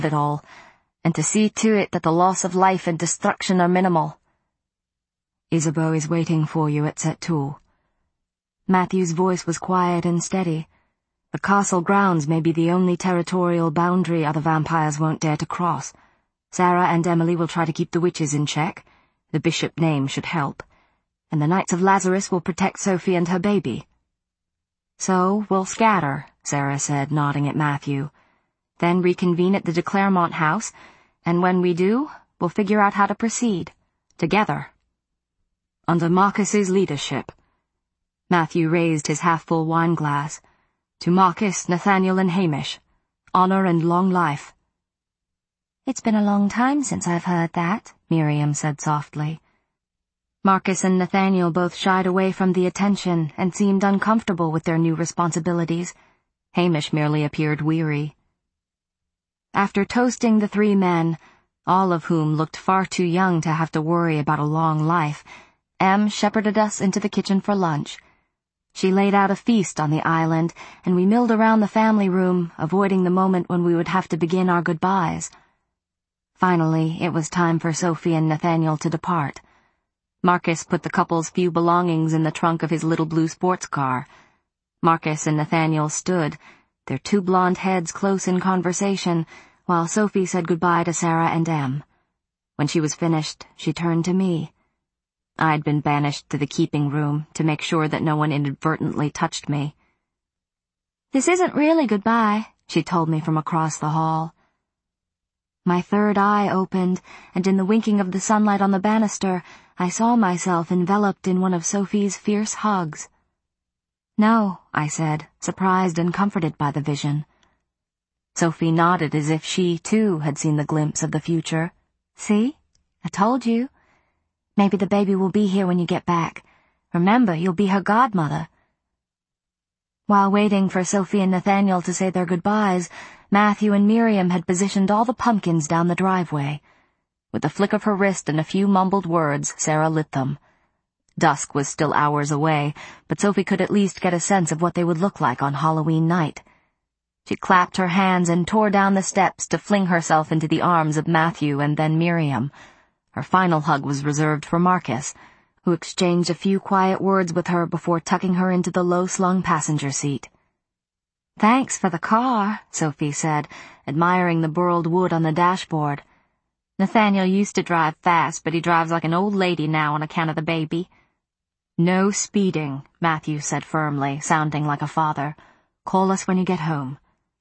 it all, and to see to it that the loss of life and destruction are minimal. Isabeau is waiting for you at Sept-Tours. Matthew's voice was quiet and steady. The castle grounds may be the only territorial boundary other vampires won't dare to cross. Sarah and Emily will try to keep the witches in check. The bishop name should help. And the Knights of Lazarus will protect Sophie and her baby. So we'll scatter, Sarah said, nodding at Matthew. Then reconvene at the de Clermont house, and when we do, we'll figure out how to proceed. Together. Under Marcus's leadership. Matthew raised his half-full wine-glass. To Marcus, Nathaniel, and Hamish. Honor and long life. It's been a long time since I've heard that, Miriam said softly. Marcus and Nathaniel both shied away from the attention and seemed uncomfortable with their new responsibilities. Hamish merely appeared weary. After toasting the three men, all of whom looked far too young to have to worry about a long life, Em shepherded us into the kitchen for lunch. She laid out a feast on the island, and we milled around the family room, avoiding the moment when we would have to begin our goodbyes. Finally, it was time for Sophie and Nathaniel to depart. Marcus put the couple's few belongings in the trunk of his little blue sports car. Marcus and Nathaniel stood, their two blonde heads close in conversation, while Sophie said goodbye to Sarah and Em. When she was finished, she turned to me. I'd been banished to the keeping room to make sure that no one inadvertently touched me. "This isn't really goodbye," she told me from across the hall. My third eye opened, and in the winking of the sunlight on the banister, I saw myself enveloped in one of Sophie's fierce hugs. "No," I said, surprised and comforted by the vision. Sophie nodded as if she, too, had seen the glimpse of the future. "See? I told you. Maybe the baby will be here when you get back. Remember, you'll be her godmother." While waiting for Sophie and Nathaniel to say their goodbyes, Matthew and Miriam had positioned all the pumpkins down the driveway. With a flick of her wrist and a few mumbled words, Sarah lit them. Dusk was still hours away, but Sophie could at least get a sense of what they would look like on Halloween night. She clapped her hands and tore down the steps to fling herself into the arms of Matthew and then Miriam. Her final hug was reserved for Marcus, who exchanged a few quiet words with her before tucking her into the low-slung passenger seat. "Thanks for the car," Sophie said, admiring the burled wood on the dashboard. "Nathaniel used to drive fast, but he drives like an old lady now on account of the baby." "No speeding," Matthew said firmly, sounding like a father. "Call us when you get home."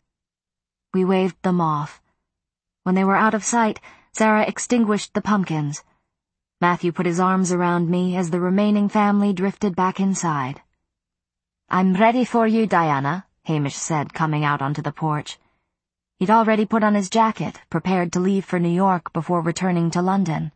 We waved them off. When they were out of sight, Sarah extinguished the pumpkins. Matthew put his arms around me as the remaining family drifted back inside. "I'm ready for you, Diana," Hamish said, coming out onto the porch. He'd already put on his jacket, prepared to leave for New York before returning to London.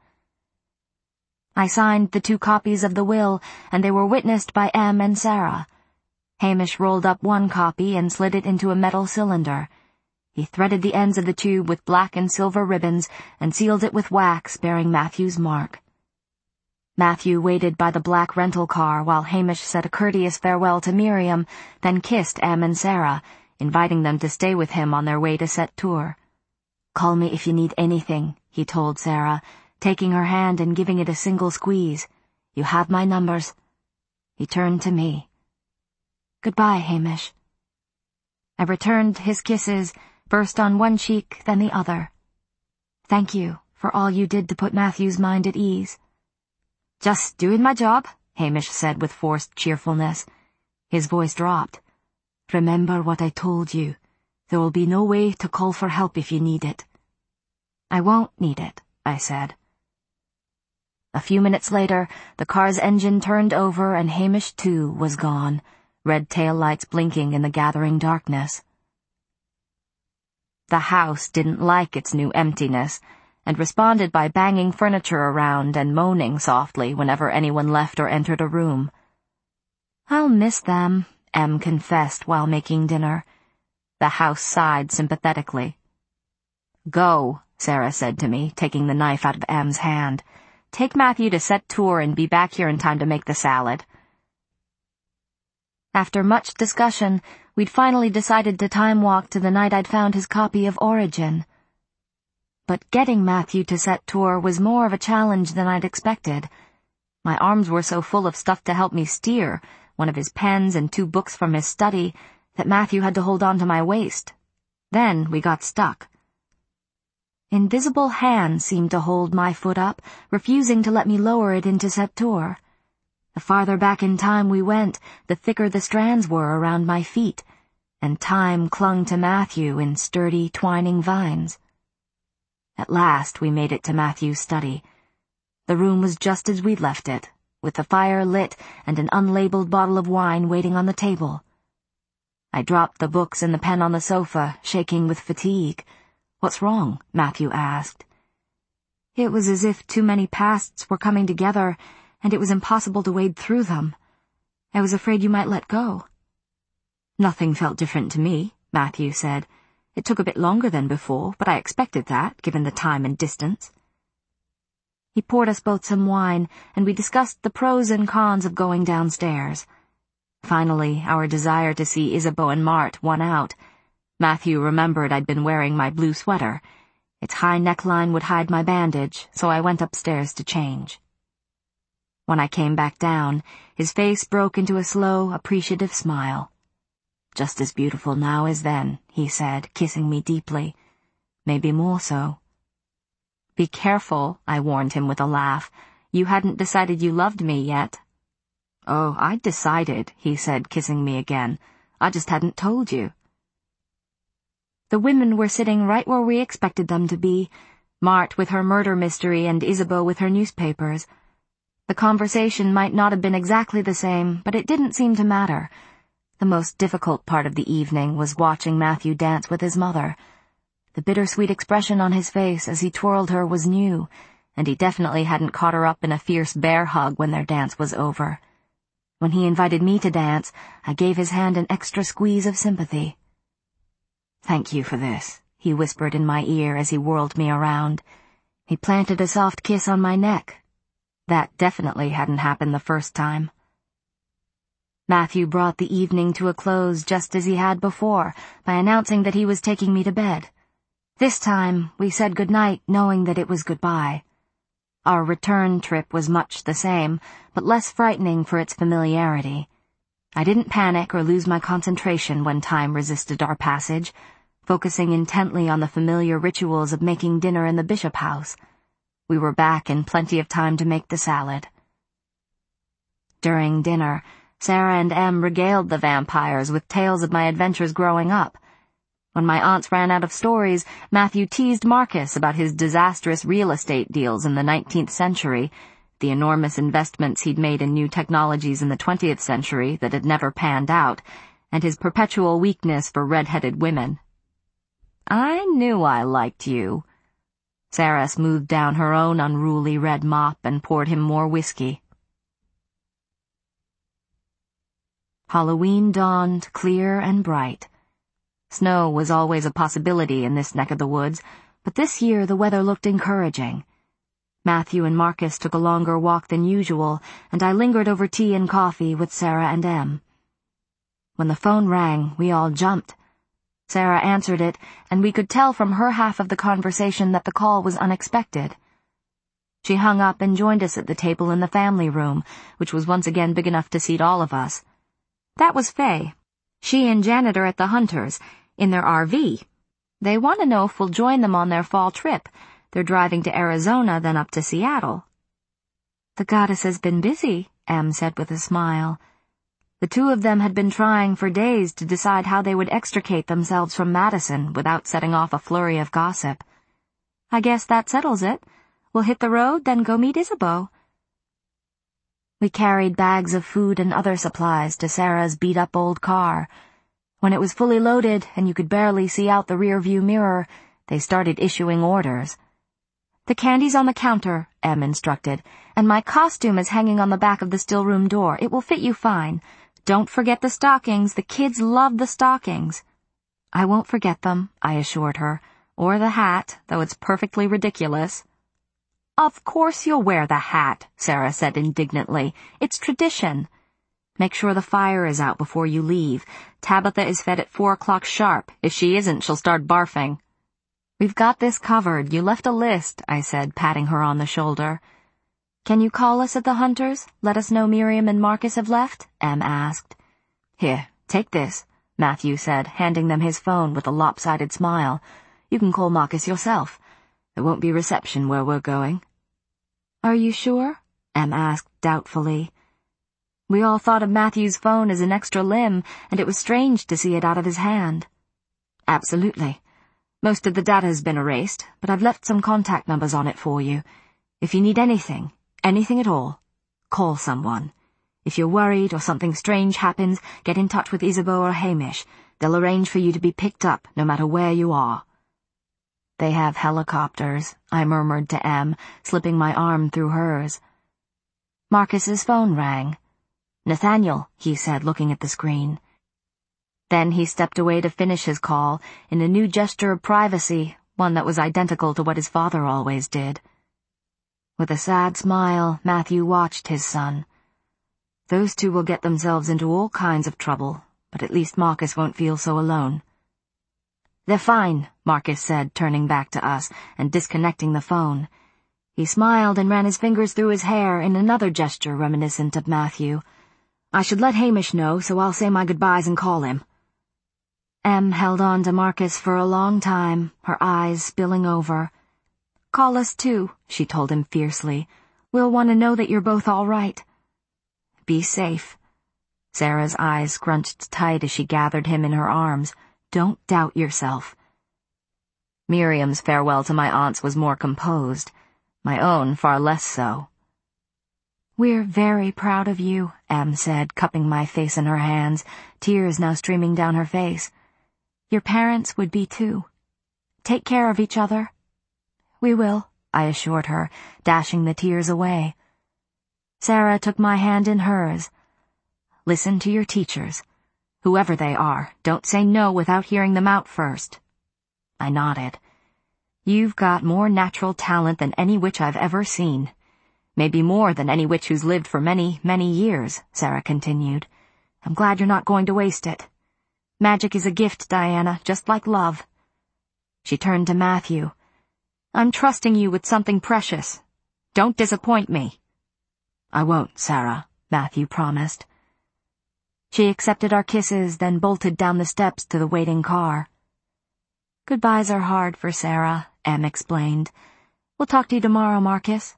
I signed the 2 copies of the will, and they were witnessed by Em and Sarah. Hamish rolled up one copy and slid it into a metal cylinder. He threaded the ends of the tube with black and silver ribbons and sealed it with wax bearing Matthew's mark. Matthew waited by the black rental car while Hamish said a courteous farewell to Miriam, then kissed Em and Sarah, inviting them to stay with him on their way to Sept-Tours. "Call me if you need anything," he told Sarah, taking her hand and giving it a single squeeze. "You have my numbers." He turned to me. "Goodbye, Hamish." I returned his kisses, first on one cheek, then the other. "Thank you for all you did to put Matthew's mind at ease." "Just doing my job," Hamish said with forced cheerfulness. His voice dropped. "Remember what I told you. There will be no way to call for help if you need it." "I won't need it," I said. A few minutes later, the car's engine turned over and Hamish, too, was gone, red taillights blinking in the gathering darkness. The house didn't like its new emptiness, and responded by banging furniture around and moaning softly whenever anyone left or entered a room. "I'll miss them," Em confessed while making dinner. The house sighed sympathetically. "Go," Sarah said to me, taking the knife out of Em's hand. "Take Matthew to Sept-Tours and be back here in time to make the salad." After much discussion, we'd finally decided to time walk to the night I'd found his copy of Origin. But getting Matthew to set tour was more of a challenge than I'd expected. My arms were so full of stuff to help me steer, one of his pens and 2 books from his study, that Matthew had to hold on to my waist. Then we got stuck. Invisible hands seemed to hold my foot up, refusing to let me lower it into Septor. The farther back in time we went, the thicker the strands were around my feet, and time clung to Matthew in sturdy, twining vines. At last we made it to Matthew's study. The room was just as we'd left it, with the fire lit and an unlabeled bottle of wine waiting on the table. I dropped the books and the pen on the sofa, shaking with fatigue. "What's wrong?" Matthew asked. It was as if too many pasts were coming together, and it was impossible to wade through them. I was afraid you might let go. "Nothing felt different to me," Matthew said. "It took a bit longer than before, but I expected that, given the time and distance." He poured us both some wine, and we discussed the pros and cons of going downstairs. Finally, our desire to see Isabeau and Mart won out. Matthew remembered I'd been wearing my blue sweater. Its high neckline would hide my bandage, so I went upstairs to change. When I came back down, his face broke into a slow, appreciative smile. "Just as beautiful now as then," he said, kissing me deeply. "Maybe more so." "Be careful," I warned him with a laugh. "You hadn't decided you loved me yet." "Oh, I'd decided," he said, kissing me again. "I just hadn't told you." The women were sitting right where we expected them to be, Mart with her murder mystery and Isabeau with her newspapers. The conversation might not have been exactly the same, but it didn't seem to matter. The most difficult part of the evening was watching Matthew dance with his mother. The bittersweet expression on his face as he twirled her was new, and he definitely hadn't caught her up in a fierce bear hug when their dance was over. When he invited me to dance, I gave his hand an extra squeeze of sympathy. "Thank you for this," he whispered in my ear as he whirled me around. He planted a soft kiss on my neck. That definitely hadn't happened the first time. Matthew brought the evening to a close just as he had before, by announcing that he was taking me to bed. This time, we said goodnight knowing that it was goodbye. Our return trip was much the same, but less frightening for its familiarity. I didn't panic or lose my concentration when time resisted our passage, focusing intently on the familiar rituals of making dinner in the Bishop house. We were back in plenty of time to make the salad. During dinner, Sarah and Em regaled the vampires with tales of my adventures growing up. When my aunts ran out of stories, Matthew teased Marcus about his disastrous real estate deals in the 19th century, the enormous investments he'd made in new technologies in the 20th century that had never panned out, and his perpetual weakness for red-headed women. "I knew I liked you." Sarah smoothed down her own unruly red mop and poured him more whiskey. Halloween dawned clear and bright. Snow was always a possibility in this neck of the woods, but this year the weather looked encouraging. Matthew and Marcus took a longer walk than usual, and I lingered over tea and coffee with Sarah and Em. When the phone rang, we all jumped. Sarah answered it, and we could tell from her half of the conversation that the call was unexpected. She hung up and joined us at the table in the family room, which was once again big enough to seat all of us. That was Faye. She and Janet are at the Hunters, in their RV. They want to know if we'll join them on their fall trip. They're driving to Arizona, then up to Seattle. "The goddess has been busy," Em said with a smile. The two of them had been trying for days to decide how they would extricate themselves from Madison without setting off a flurry of gossip. "I guess that settles it. We'll hit the road, then go meet Isabeau." We carried bags of food and other supplies to Sarah's beat-up old car. When it was fully loaded and you could barely see out the rear-view mirror, they started issuing orders. "The candy's on the counter," Em instructed, "and my costume is hanging on the back of the stillroom door. It will fit you fine. Don't forget the stockings. The kids love the stockings." "I won't forget them," I assured her. "Or the hat, though it's perfectly ridiculous." "Of course you'll wear the hat," Sarah said indignantly. "It's tradition. Make sure the fire is out before you leave. Tabitha is fed at 4 o'clock sharp. If she isn't, she'll start barfing." "We've got this covered. You left a list," I said, patting her on the shoulder. "Can you call us at the Hunters? Let us know Miriam and Marcus have left?" Em asked. "Here, take this," Matthew said, handing them his phone with a lopsided smile. "You can call Marcus yourself. There won't be reception where we're going." "Are you sure?" Em asked doubtfully. We all thought of Matthew's phone as an extra limb, and it was strange to see it out of his hand. "Absolutely. Most of the data has been erased, but I've left some contact numbers on it for you. If you need anything at all, call someone. If you're worried or something strange happens, get in touch with Isabeau or Hamish. They'll arrange for you to be picked up, no matter where you are." "They have helicopters," I murmured to Em, slipping my arm through hers. Marcus's phone rang. "Nathaniel," he said, looking at the screen. Then he stepped away to finish his call, in a new gesture of privacy, one that was identical to what his father always did. With a sad smile, Matthew watched his son. Those two will get themselves into all kinds of trouble, but at least Marcus won't feel so alone. "They're fine," Marcus said, turning back to us and disconnecting the phone. He smiled and ran his fingers through his hair in another gesture reminiscent of Matthew. "I should let Hamish know, so I'll say my goodbyes and call him." Em held on to Marcus for a long time, her eyes spilling over. "Call us too," she told him fiercely. "We'll want to know that you're both all right." "Be safe." Sarah's eyes scrunched tight as she gathered him in her arms. "Don't doubt yourself." Miriam's farewell to my aunts was more composed, my own far less so. "We're very proud of you," Em said, cupping my face in her hands, tears now streaming down her face. "Your parents would be too. Take care of each other." "We will," I assured her, dashing the tears away. Sarah took my hand in hers. "Listen to your teachers. Whoever they are, don't say no without hearing them out first." I nodded. "You've got more natural talent than any witch I've ever seen. Maybe more than any witch who's lived for many, many years," Sarah continued. "I'm glad you're not going to waste it. Magic is a gift, Diana, just like love." She turned to Matthew. "I'm trusting you with something precious. Don't disappoint me." "I won't, Sarah," Matthew promised. She accepted our kisses, then bolted down the steps to the waiting car. "Goodbyes are hard for Sarah," Em explained. "We'll talk to you tomorrow, Marcus."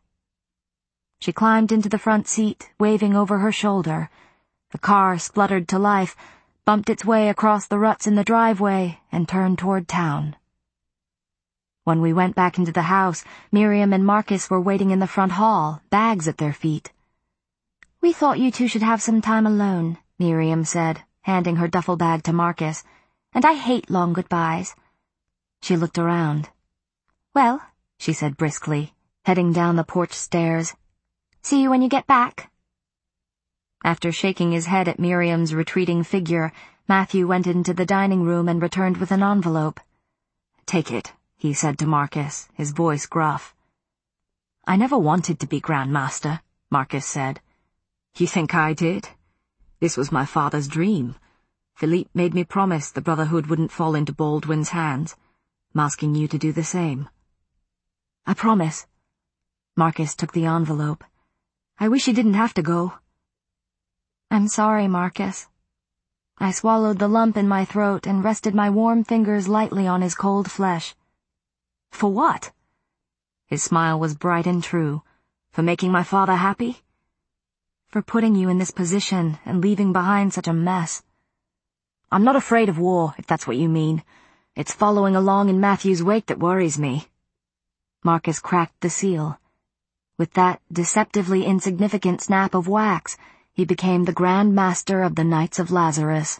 She climbed into the front seat, waving over her shoulder. The car spluttered to life, bumped its way across the ruts in the driveway, and turned toward town. When we went back into the house, Miriam and Marcus were waiting in the front hall, bags at their feet. "We thought you two should have some time alone," Miriam said, handing her duffel bag to Marcus. "And I hate long goodbyes." She looked around. "Well," she said briskly, heading down the porch stairs. "See you when you get back." After shaking his head at Miriam's retreating figure, Matthew went into the dining room and returned with an envelope. "Take it," he said to Marcus, his voice gruff. "I never wanted to be Grand Master," Marcus said. "You think I did? This was my father's dream. Philippe made me promise the Brotherhood wouldn't fall into Baldwin's hands. I'm asking you to do the same." "I promise." Marcus took the envelope. "I wish you didn't have to go." "I'm sorry, Marcus." I swallowed the lump in my throat and rested my warm fingers lightly on his cold flesh. "For what?" His smile was bright and true. "For making my father happy?" "For putting you in this position and leaving behind such a mess." "I'm not afraid of war, if that's what you mean. It's following along in Matthew's wake that worries me." Marcus cracked the seal. With that deceptively insignificant snap of wax, he became the Grand Master of the Knights of Lazarus.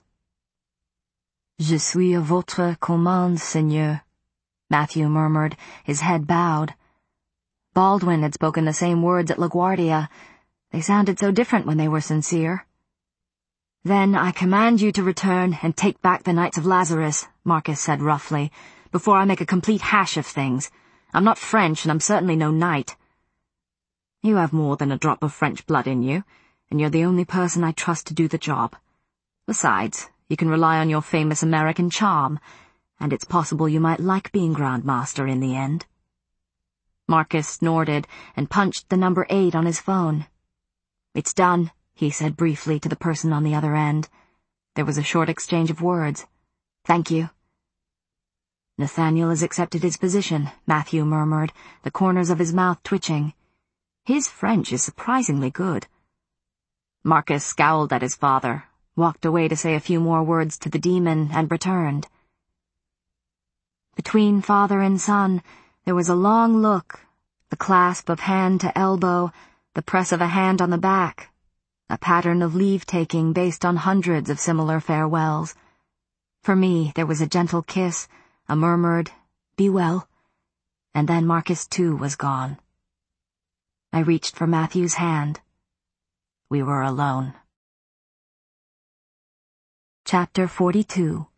"Je suis à votre commande, Seigneur," Matthew murmured, his head bowed. Baldwin had spoken the same words at LaGuardia. They sounded so different when they were sincere. "Then I command you to return and take back the Knights of Lazarus," Marcus said roughly, "before I make a complete hash of things. I'm not French, and I'm certainly no knight." "You have more than a drop of French blood in you, and you're the only person I trust to do the job. Besides, you can rely on your famous American charm. And it's possible you might like being Grand Master in the end." Marcus snorted and punched the number 8 on his phone. "It's done," he said briefly to the person on the other end. There was a short exchange of words. "Thank you." "Nathaniel has accepted his position," Matthew murmured, the corners of his mouth twitching. "His French is surprisingly good." Marcus scowled at his father, walked away to say a few more words to the demon, and returned. Between father and son, there was a long look, the clasp of hand to elbow, the press of a hand on the back, a pattern of leave-taking based on hundreds of similar farewells. For me, there was a gentle kiss, a murmured, "Be well," and then Marcus too was gone. I reached for Matthew's hand. We were alone. Chapter 42.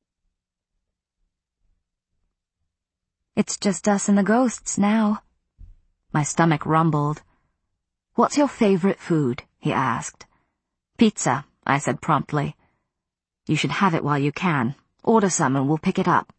"It's just us and the ghosts now." My stomach rumbled. "What's your favorite food?" he asked. "Pizza," I said promptly. "You should have it while you can. Order some and we'll pick it up."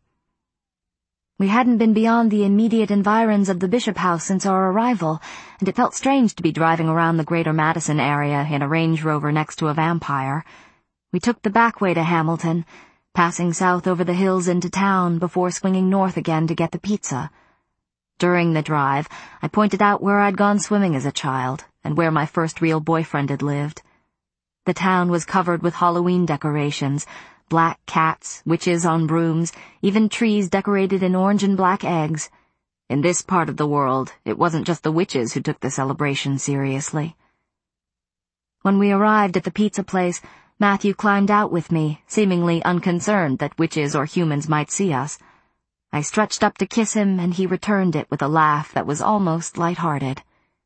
We hadn't been beyond the immediate environs of the Bishop House since our arrival, and it felt strange to be driving around the Greater Madison area in a Range Rover next to a vampire. We took the back way to Hamilton, passing south over the hills into town before swinging north again to get the pizza. During the drive, I pointed out where I'd gone swimming as a child, and where my first real boyfriend had lived. The town was covered with Halloween decorations, black cats, witches on brooms, even trees decorated in orange and black eggs. In this part of the world, it wasn't just the witches who took the celebration seriously. When we arrived at the pizza place, Matthew climbed out with me, seemingly unconcerned that witches or humans might see us. I stretched up to kiss him, and he returned it with a laugh that was almost light-hearted.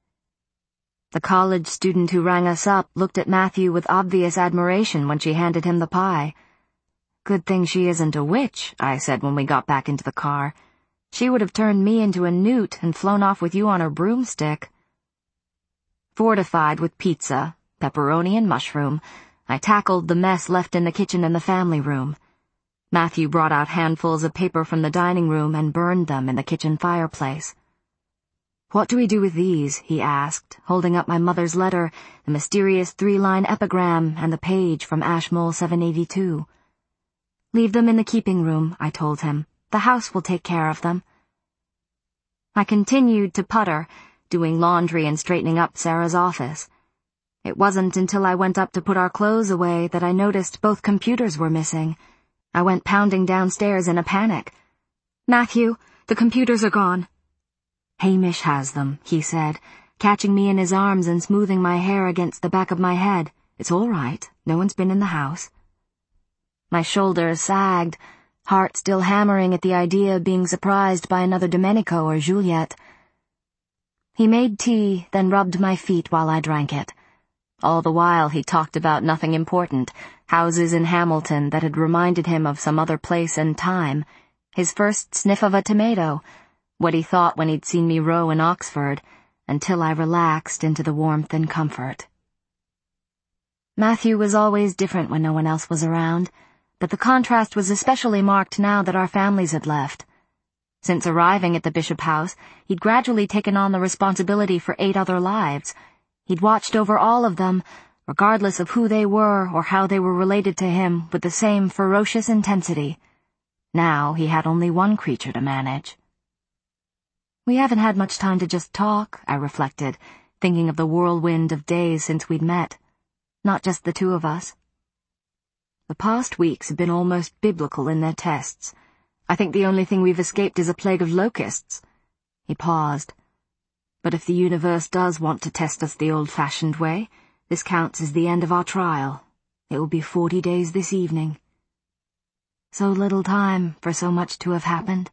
The college student who rang us up looked at Matthew with obvious admiration when she handed him the pie. "Good thing she isn't a witch," I said when we got back into the car. "She would have turned me into a newt and flown off with you on her broomstick." Fortified with pizza, pepperoni and mushroom, I tackled the mess left in the kitchen and the family room. Matthew brought out handfuls of paper from the dining room and burned them in the kitchen fireplace. "What do we do with these?" he asked, holding up my mother's letter, the mysterious 3-line epigram, and the page from Ashmole 782. "Leave them in the keeping room," I told him. "The house will take care of them." I continued to putter, doing laundry and straightening up Sarah's office. It wasn't until I went up to put our clothes away that I noticed both computers were missing. I went pounding downstairs in a panic. "Matthew, the computers are gone." "Hamish has them," he said, catching me in his arms and smoothing my hair against the back of my head. "It's all right. No one's been in the house." My shoulders sagged, heart still hammering at the idea of being surprised by another Domenico or Juliet. He made tea, then rubbed my feet while I drank it. All the while he talked about nothing important, houses in Hamilton that had reminded him of some other place and time, his first sniff of a tomato, what he thought when he'd seen me row in Oxford, until I relaxed into the warmth and comfort. Matthew was always different when no one else was around, but the contrast was especially marked now that our families had left. Since arriving at the Bishop House, he'd gradually taken on the responsibility for 8 other lives. He'd watched over all of them, regardless of who they were or how they were related to him, with the same ferocious intensity. Now he had only one creature to manage. We haven't had much time to just talk, I reflected, thinking of the whirlwind of days since we'd met. Not just the two of us. The past weeks have been almost biblical in their tests. I think the only thing we've escaped is a plague of locusts. He paused. But if the universe does want to test us the old-fashioned way, this counts as the end of our trial. It will be 40 days this evening. So little time for so much to have happened.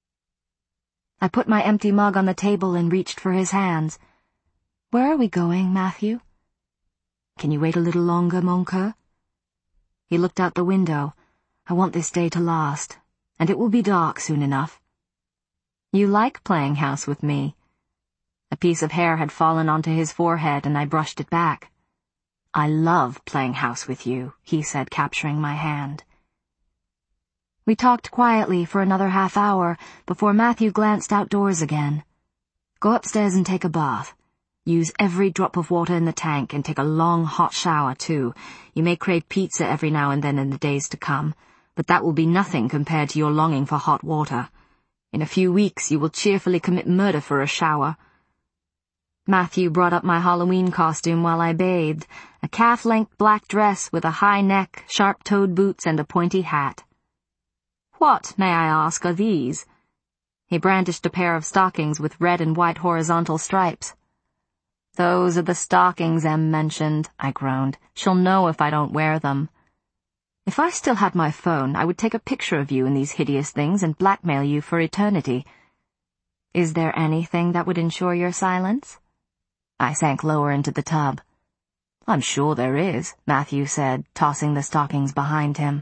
I put my empty mug on the table and reached for his hands. "Where are we going, Matthew?" "Can you wait a little longer, mon coeur?" He looked out the window. "I want this day to last, and it will be dark soon enough." "You like playing house with me." A piece of hair had fallen onto his forehead, and I brushed it back. "I love playing house with you," he said, capturing my hand. We talked quietly for another half-hour before Matthew glanced outdoors again. "Go upstairs and take a bath. Use every drop of water in the tank and take a long hot shower, too. You may crave pizza every now and then in the days to come, but that will be nothing compared to your longing for hot water. In a few weeks you will cheerfully commit murder for a shower." Matthew brought up my Halloween costume while I bathed, a calf-length black dress with a high neck, sharp-toed boots, and a pointy hat. "What, may I ask, are these?" He brandished a pair of stockings with red and white horizontal stripes. "Those are the stockings Em mentioned," I groaned. "She'll know if I don't wear them." "If I still had my phone, I would take a picture of you in these hideous things and blackmail you for eternity." "Is there anything that would ensure your silence?" I sank lower into the tub. "I'm sure there is," Matthew said, tossing the stockings behind him.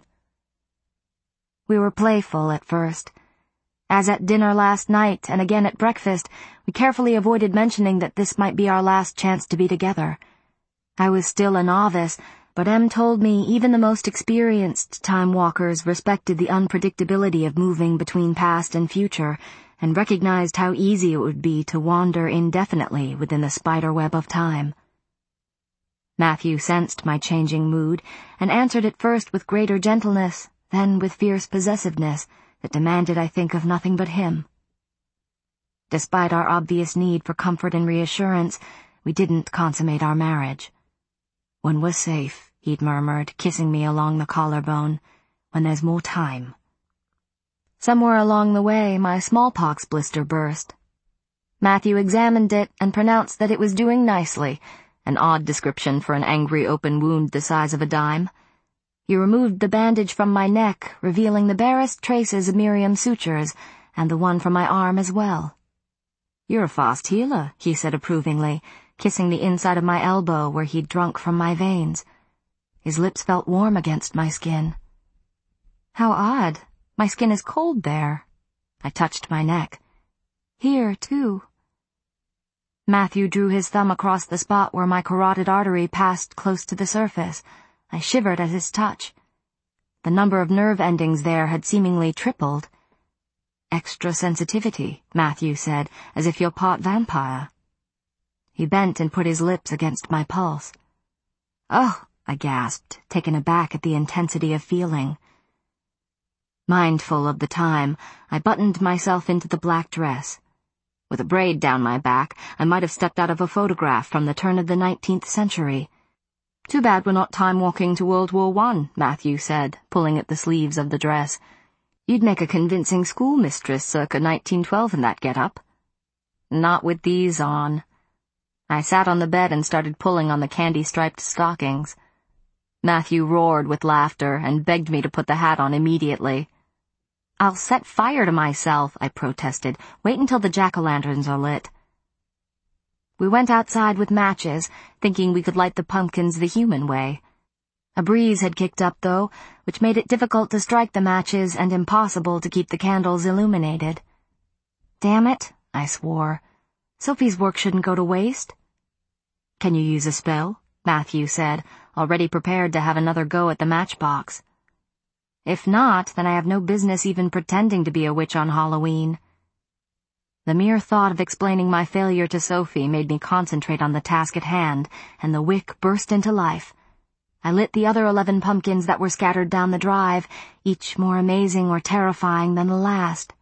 We were playful at first. As at dinner last night and again at breakfast, we carefully avoided mentioning that this might be our last chance to be together. I was still a novice, but Em told me even the most experienced time-walkers respected the unpredictability of moving between past and future, and recognized how easy it would be to wander indefinitely within the spiderweb of time. Matthew sensed my changing mood, and answered at first with greater gentleness, then with fierce possessiveness that demanded I think of nothing but him. Despite our obvious need for comfort and reassurance, we didn't consummate our marriage. "When we're safe," he'd murmured, kissing me along the collarbone, "when there's more time." Somewhere along the way, my smallpox blister burst. Matthew examined it and pronounced that it was doing nicely, an odd description for an angry open wound the size of a dime. He removed the bandage from my neck, revealing the barest traces of Miriam's sutures, and the one from my arm as well. "You're a fast healer," he said approvingly, kissing the inside of my elbow where he'd drunk from my veins. His lips felt warm against my skin. "How odd. My skin is cold there." I touched my neck. "Here, too." Matthew drew his thumb across the spot where my carotid artery passed close to the surface. I shivered at his touch. The number of nerve endings there had seemingly tripled. "Extra sensitivity," Matthew said, "as if you're part vampire." He bent and put his lips against my pulse. "Oh," I gasped, taken aback at the intensity of feeling. Mindful of the time, I buttoned myself into the black dress. With a braid down my back, I might have stepped out of a photograph from the turn of the 19th century. "Too bad we're not time-walking to World War I, Matthew said, pulling at the sleeves of the dress. "You'd make a convincing schoolmistress circa 1912 in that get-up." "Not with these on." I sat on the bed and started pulling on the candy-striped stockings. Matthew roared with laughter and begged me to put the hat on immediately. "I'll set fire to myself," I protested. "Wait until the jack-o'-lanterns are lit." We went outside with matches, thinking we could light the pumpkins the human way. A breeze had kicked up, though, which made it difficult to strike the matches and impossible to keep the candles illuminated. "Damn it," I swore. "Sophie's work shouldn't go to waste." "Can you use a spell?" Matthew said, already prepared to have another go at the matchbox. "If not, then I have no business even pretending to be a witch on Halloween." The mere thought of explaining my failure to Sophie made me concentrate on the task at hand, and the wick burst into life. I lit the other 11 pumpkins that were scattered down the drive, each more amazing or terrifying than the last.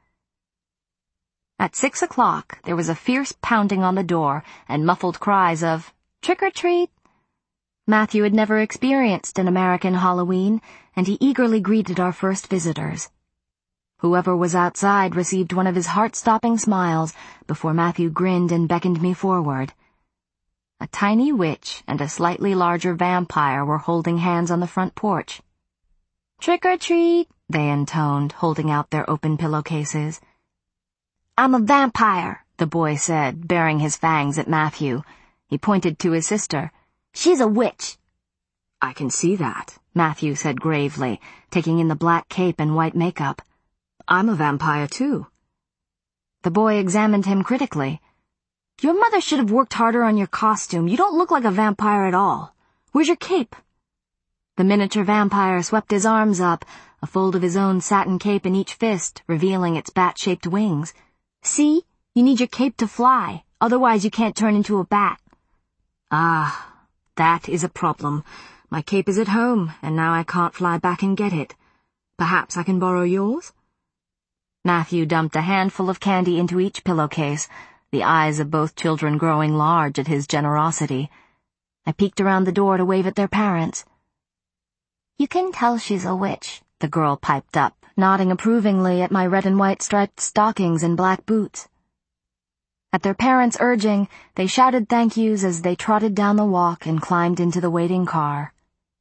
At 6 o'clock, there was a fierce pounding on the door and muffled cries of, "Trick or treat!" Matthew had never experienced an American Halloween, and he eagerly greeted our first visitors. Whoever was outside received one of his heart-stopping smiles before Matthew grinned and beckoned me forward. A tiny witch and a slightly larger vampire were holding hands on the front porch. "Trick or treat," they intoned, holding out their open pillowcases. "I'm a vampire," the boy said, baring his fangs at Matthew. He pointed to his sister. "She's a witch." "I can see that," Matthew said gravely, taking in the black cape and white makeup. "I'm a vampire, too." The boy examined him critically. "Your mother should have worked harder on your costume. You don't look like a vampire at all. Where's your cape?" The miniature vampire swept his arms up, a fold of his own satin cape in each fist, revealing its bat-shaped wings. "See? You need your cape to fly, otherwise you can't turn into a bat." "Ah, that is a problem. My cape is at home, and now I can't fly back and get it. Perhaps I can borrow yours?" Matthew dumped a handful of candy into each pillowcase, the eyes of both children growing large at his generosity. I peeked around the door to wave at their parents. "You can tell she's a witch," the girl piped up, nodding approvingly at my red and white striped stockings and black boots. At their parents' urging, they shouted thank yous as they trotted down the walk and climbed into the waiting car.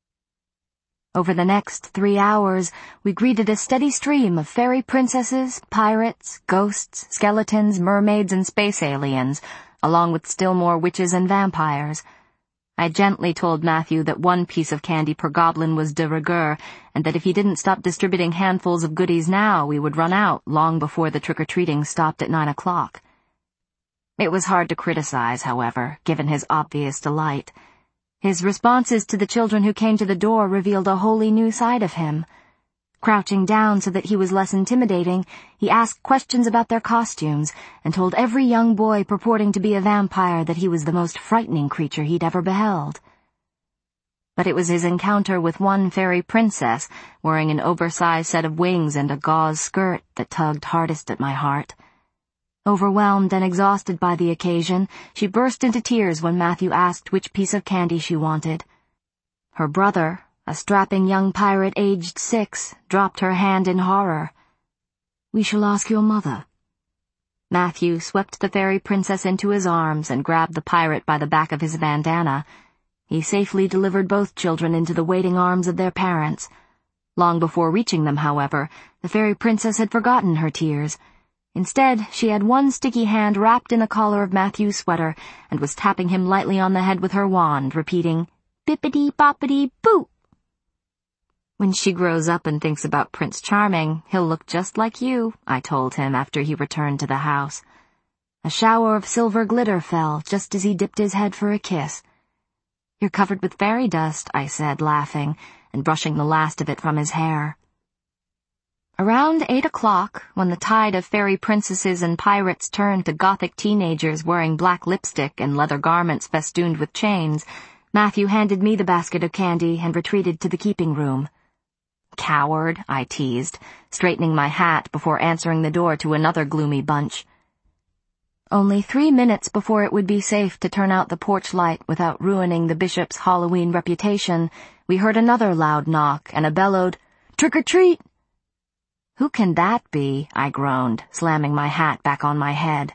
Over the next 3 hours, we greeted a steady stream of fairy princesses, pirates, ghosts, skeletons, mermaids, and space aliens, along with still more witches and vampires. I gently told Matthew that 1 piece of candy per goblin was de rigueur, and that if he didn't stop distributing handfuls of goodies now, we would run out long before the trick-or-treating stopped at 9 o'clock. It was hard to criticize, however, given his obvious delight. His responses to the children who came to the door revealed a wholly new side of him. Crouching down so that he was less intimidating, he asked questions about their costumes and told every young boy purporting to be a vampire that he was the most frightening creature he'd ever beheld. But it was his encounter with one fairy princess, wearing an oversized set of wings and a gauze skirt, that tugged hardest at my heart. Overwhelmed and exhausted by the occasion, she burst into tears when Matthew asked which piece of candy she wanted. Her brother, a strapping young pirate aged 6, dropped her hand in horror. "We shall ask your mother." Matthew swept the fairy princess into his arms and grabbed the pirate by the back of his bandana. He safely delivered both children into the waiting arms of their parents. Long before reaching them, however, the fairy princess had forgotten her tears. Instead, she had one sticky hand wrapped in the collar of Matthew's sweater and was tapping him lightly on the head with her wand, repeating, "Bippity-boppity-boo!" "When she grows up and thinks about Prince Charming, he'll look just like you," I told him after he returned to the house. A shower of silver glitter fell just as he dipped his head for a kiss. "You're covered with fairy dust," I said, laughing, and brushing the last of it from his hair. Around 8 o'clock, when the tide of fairy princesses and pirates turned to gothic teenagers wearing black lipstick and leather garments festooned with chains, Matthew handed me the basket of candy and retreated to the keeping room. "Coward," I teased, straightening my hat before answering the door to another gloomy bunch. Only 3 minutes before it would be safe to turn out the porch light without ruining the bishop's Halloween reputation, we heard another loud knock and a bellowed, "Trick or treat!" "Who can that be?" I groaned, slamming my hat back on my head.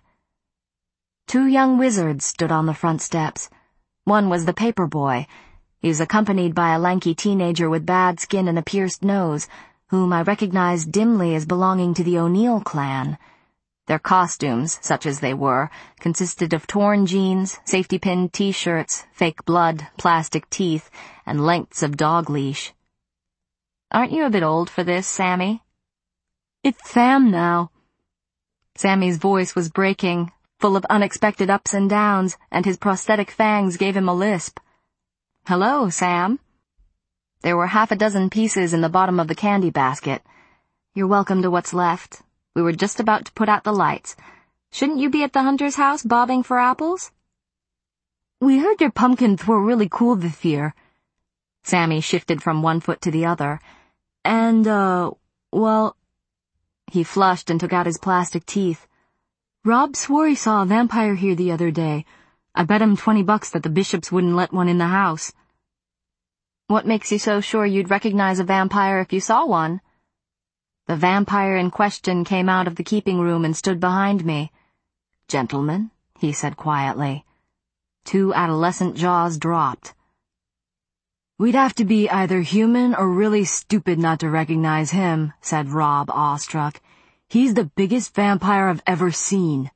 2 young wizards stood on the front steps. One was the paper boy. He was accompanied by a lanky teenager with bad skin and a pierced nose, whom I recognized dimly as belonging to the O'Neill clan. Their costumes, such as they were, consisted of torn jeans, safety-pinned T-shirts, fake blood, plastic teeth, and lengths of dog leash. "Aren't you a bit old for this, Sammy?" "It's Sam now." Sammy's voice was breaking, full of unexpected ups and downs, and his prosthetic fangs gave him a lisp. "Hello, Sam." There were 6 pieces in the bottom of the candy basket. "You're welcome to what's left. We were just about to put out the lights. Shouldn't you be at the hunter's house bobbing for apples?" "We heard your pumpkins were really cool this year." Sammy shifted from one foot to the other. "And, well..." He flushed and took out his plastic teeth. "Rob swore he saw a vampire here the other day. I bet him $20 that the bishops wouldn't let one in the house." "What makes you so sure you'd recognize a vampire if you saw one?" The vampire in question came out of the keeping room and stood behind me. "Gentlemen," he said quietly. 2 adolescent jaws dropped. "We'd have to be either human or really stupid not to recognize him," said Rob, awestruck. "He's the biggest vampire I've ever seen."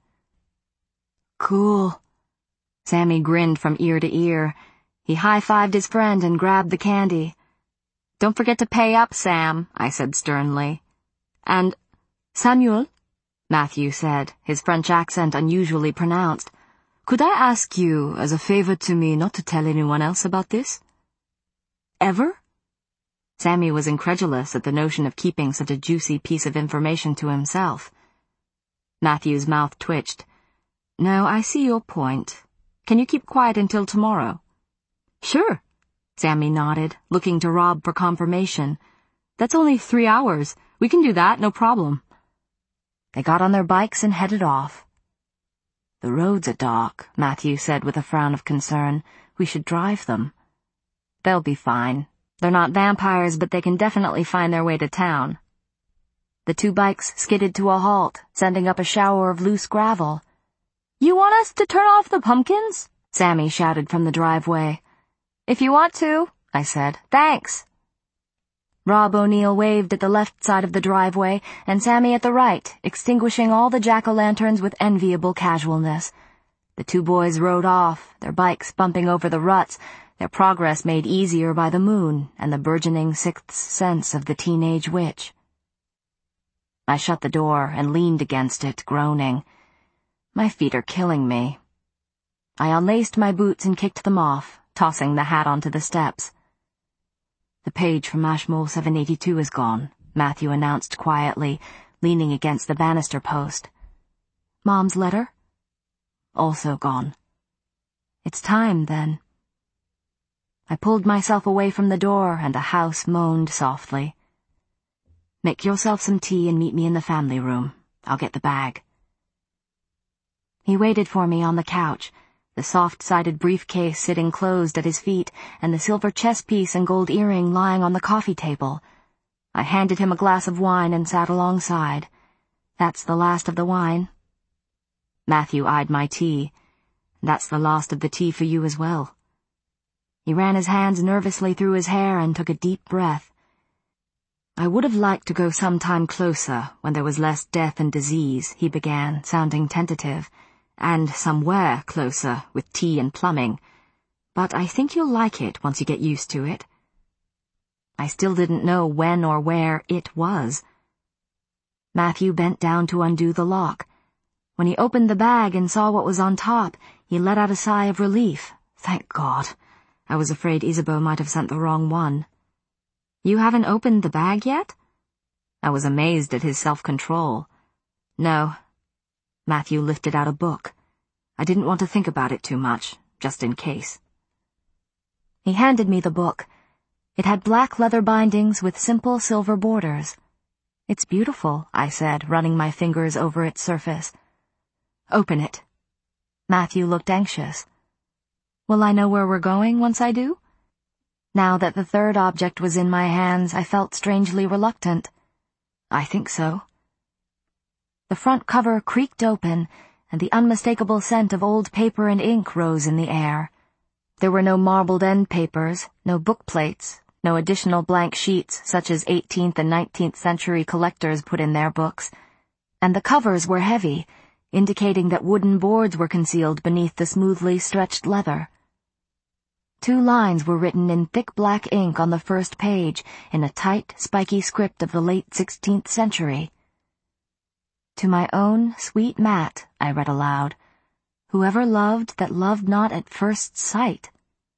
"Cool." Sammy grinned from ear to ear. He high-fived his friend and grabbed the candy. "Don't forget to pay up, Sam," I said sternly. "And, Samuel," Matthew said, his French accent unusually pronounced, "could I ask you, as a favor to me, not to tell anyone else about this?" "Ever?" Sammy was incredulous at the notion of keeping such a juicy piece of information to himself. Matthew's mouth twitched. "No, I see your point. Can you keep quiet until tomorrow?" "Sure," Sammy nodded, looking to Rob for confirmation. "That's only 3 hours. We can do that, no problem." They got on their bikes and headed off. "The roads are dark," Matthew said with a frown of concern. "We should drive them." "They'll be fine. They're not vampires, but they can definitely find their way to town." The 2 bikes skidded to a halt, sending up a shower of loose gravel. "You want us to turn off the pumpkins?" Sammy shouted from the driveway. "If you want to," I said. "Thanks." Rob O'Neill waved at the left side of the driveway, and Sammy at the right, extinguishing all the jack-o'-lanterns with enviable casualness. The 2 boys rode off, their bikes bumping over the ruts, their progress made easier by the moon and the burgeoning 6th sense of the teenage witch. I shut the door and leaned against it, groaning. My feet are killing me. I unlaced my boots and kicked them off, tossing the hat onto the steps. "The page from Ashmole 782 is gone," Matthew announced quietly, leaning against the banister post. "Mom's letter?" "Also gone." "It's time, then." I pulled myself away from the door, and the house moaned softly. "Make yourself some tea and meet me in the family room. I'll get the bag." He waited for me on the couch, the soft-sided briefcase sitting closed at his feet, and the silver chess piece and gold earring lying on the coffee table. I handed him a glass of wine and sat alongside. "That's the last of the wine." Matthew eyed my tea. "That's the last of the tea for you as well." He ran his hands nervously through his hair and took a deep breath. "I would have liked to go some time closer, when there was less death and disease," he began, sounding tentative, "and somewhere closer, with tea and plumbing. But I think you'll like it once you get used to it." I still didn't know when or where it was. Matthew bent down to undo the lock. When he opened the bag and saw what was on top, he let out a sigh of relief. "Thank God. I was afraid Isabeau might have sent the wrong one." "You haven't opened the bag yet?" I was amazed at his self-control. "No." Matthew lifted out a book. I didn't want to think about it too much, just in case. He handed me the book. It had black leather bindings with simple silver borders. "It's beautiful," I said, running my fingers over its surface. "Open it." Matthew looked anxious. "Will I know where we're going once I do?" Now that the 3rd object was in my hands, I felt strangely reluctant. "I think so." The front cover creaked open, and the unmistakable scent of old paper and ink rose in the air. There were no marbled end papers, no book plates, no additional blank sheets such as 18th and 19th century collectors put in their books, and the covers were heavy, indicating that wooden boards were concealed beneath the smoothly stretched leather. 2 lines were written in thick black ink on the first page in a tight, spiky script of the late 16th century. "To my own sweet Matt," I read aloud, "whoever loved that loved not at first sight."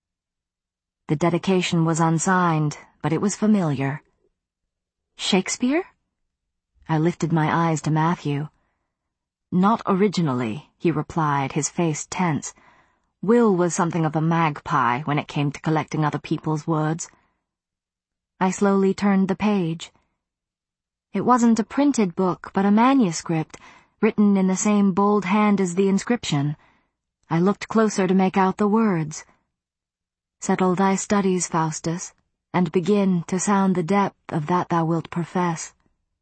The dedication was unsigned, but it was familiar. "Shakespeare?" I lifted my eyes to Matthew. "Not originally," he replied, his face tense. "Will was something of a magpie when it came to collecting other people's words." I slowly turned the page. It wasn't a printed book, but a manuscript, written in the same bold hand as the inscription. I looked closer to make out the words. "Settle thy studies, Faustus, and begin to sound the depth of that thou wilt profess."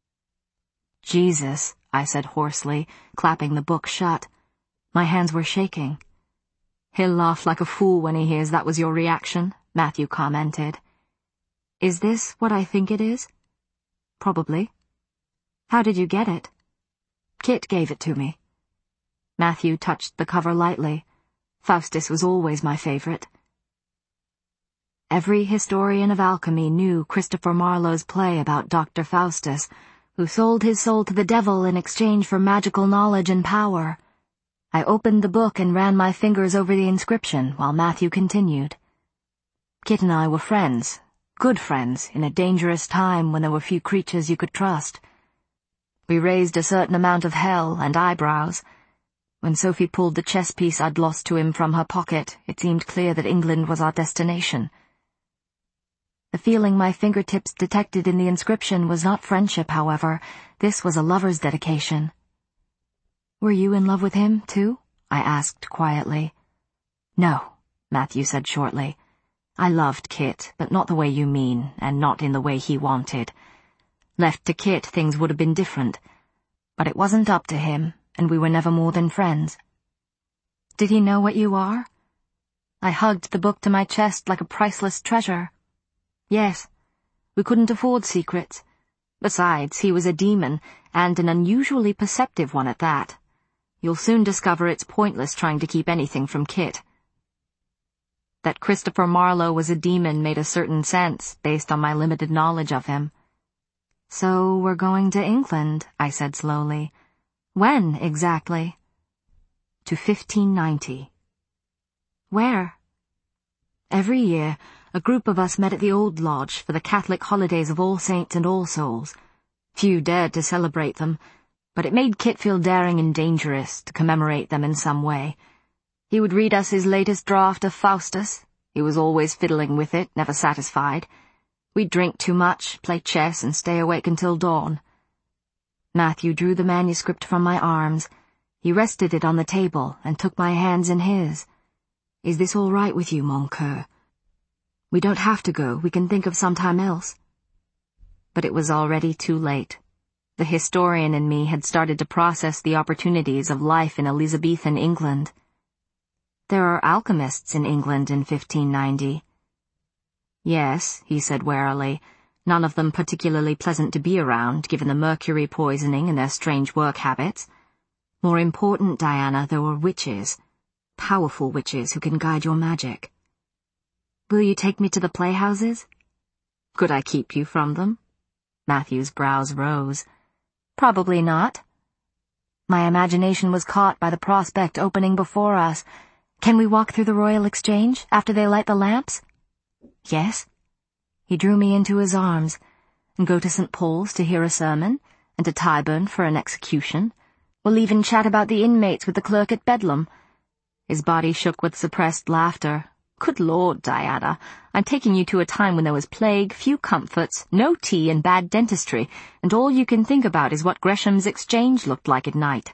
"Jesus," I said hoarsely, clapping the book shut. My hands were shaking. "He'll laugh like a fool when he hears that was your reaction," Matthew commented. "Is this what I think it is?" "Probably." "How did you get it?" "Kit gave it to me." Matthew touched the cover lightly. Faustus was always my favorite. Every historian of alchemy knew Christopher Marlowe's play about Dr. Faustus, who sold his soul to the devil in exchange for magical knowledge and power. I opened the book and ran my fingers over the inscription while Matthew continued. "Kit and I were friends. Good friends in a dangerous time when there were few creatures you could trust. We raised a certain amount of hell and eyebrows. When Sophie pulled the chess piece I'd lost to him from her pocket, it seemed clear that England was our destination. The feeling my fingertips detected in the inscription was not friendship, however. This was a lover's dedication. "Were you in love with him, too?" I asked quietly. "No," Matthew said shortly. "I loved Kit, but not the way you mean, and not in the way he wanted. Left to Kit, things would have been different. But it wasn't up to him, and we were never more than friends." "Did he know what you are?" I hugged the book to my chest like a priceless treasure. "Yes. We couldn't afford secrets. Besides, he was a demon, and an unusually perceptive one at that. You'll soon discover it's pointless trying to keep anything from Kit." That Christopher Marlowe was a demon made a certain sense, based on my limited knowledge of him. "So we're going to England," I said slowly. "When, exactly?" "To 1590. "Where?" "Every year, a group of us met at the Old Lodge for the Catholic holidays of All Saints and All Souls. Few dared to celebrate them, but it made Kit feel daring and dangerous to commemorate them in some way. He would read us his latest draft of Faustus. He was always fiddling with it, never satisfied. We'd drink too much, play chess, and stay awake until dawn." Matthew drew the manuscript from my arms. He rested it on the table and took my hands in his. "Is this all right with you, mon coeur? We don't have to go. We can think of some time else." But it was already too late. The historian in me had started to process the opportunities of life in Elizabethan England. "There are alchemists in England in 1590. "Yes," he said warily, "none of them particularly pleasant to be around, given the mercury poisoning and their strange work habits. More important, Diana, there were witches. Powerful witches who can guide your magic." "Will you take me to the playhouses?" "Could I keep you from them?" Matthew's brows rose. "Probably not." My imagination was caught by the prospect opening before us. "Can we walk through the Royal Exchange after they light the lamps?" "Yes." He drew me into his arms. "And go to St. Paul's to hear a sermon, and to Tyburn for an execution. We'll even chat about the inmates with the clerk at Bedlam." His body shook with suppressed laughter. "Good Lord, Diana, I'm taking you to a time when there was plague, few comforts, no tea, and bad dentistry, and all you can think about is what Gresham's Exchange looked like at night."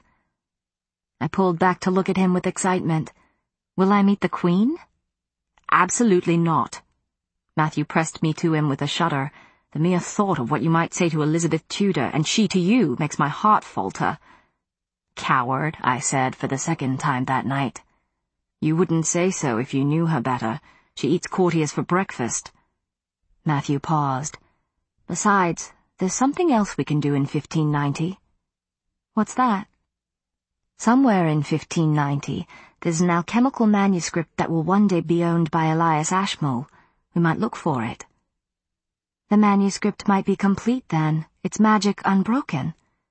I pulled back to look at him with excitement. "Will I meet the Queen?" "Absolutely not." Matthew pressed me to him with a shudder. "The mere thought of what you might say to Elizabeth Tudor, and she to you, makes my heart falter." "Coward," I said for the second time that night. "You wouldn't say so if you knew her better. She eats courtiers for breakfast." Matthew paused. "Besides, there's something else we can do in 1590. "What's that?" "Somewhere in 1590, there's an alchemical manuscript that will one day be owned by Elias Ashmole. We might look for it." "The manuscript might be complete then, its magic unbroken."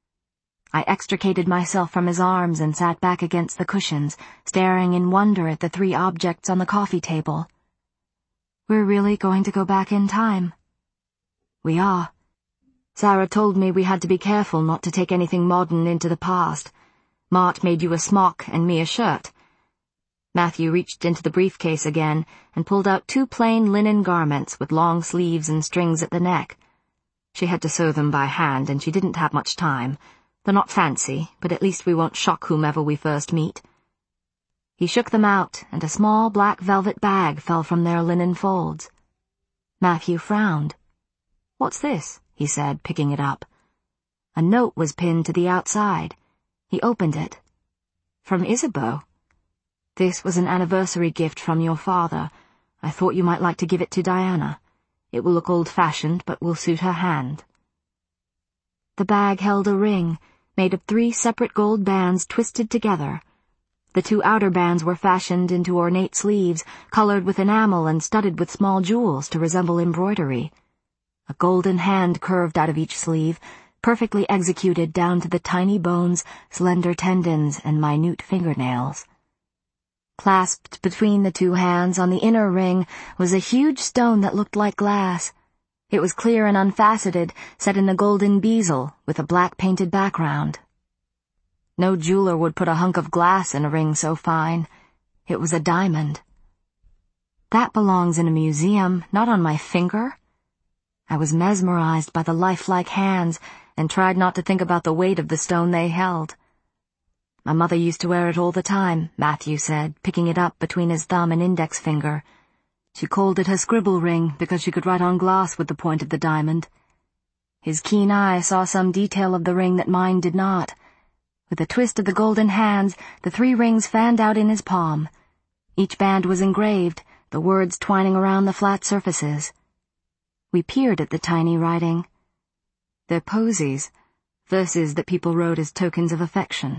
I extricated myself from his arms and sat back against the cushions, staring in wonder at the three objects on the coffee table. "We're really going to go back in time?" "We are. Sarah told me we had to be careful not to take anything modern into the past. Mart made you a smock and me a shirt." Matthew reached into the briefcase again and pulled out 2 plain linen garments with long sleeves and strings at the neck. She had to sew them by hand, and she didn't have much time. They're not fancy, but at least we won't shock whomever we first meet. He shook them out, and a small black velvet bag fell from their linen folds. Matthew frowned. "What's this?" he said, picking it up. A note was pinned to the outside. He opened it. "From Isabeau. This was an anniversary gift from your father. I thought you might like to give it to Diana. It will look old-fashioned, but will suit her hand." The bag held a ring, made of 3 separate gold bands twisted together. The 2 outer bands were fashioned into ornate sleeves, colored with enamel and studded with small jewels to resemble embroidery. A golden hand curved out of each sleeve, perfectly executed down to the tiny bones, slender tendons, and minute fingernails. Clasped between the 2 hands on the inner ring was a huge stone that looked like glass. It was clear and unfaceted, set in a golden bezel with a black painted background. No jeweler would put a hunk of glass in a ring so fine. It was a diamond. That belongs in a museum, not on my finger. I was mesmerized by the lifelike hands and tried not to think about the weight of the stone they held. My mother used to wear it all the time, Matthew said, picking it up between his thumb and index finger. She called it her scribble ring because she could write on glass with the point of the diamond. His keen eye saw some detail of the ring that mine did not. With a twist of the golden hands, the 3 rings fanned out in his palm. Each band was engraved, the words twining around the flat surfaces. We peered at the tiny writing. They're posies, verses that people wrote as tokens of affection.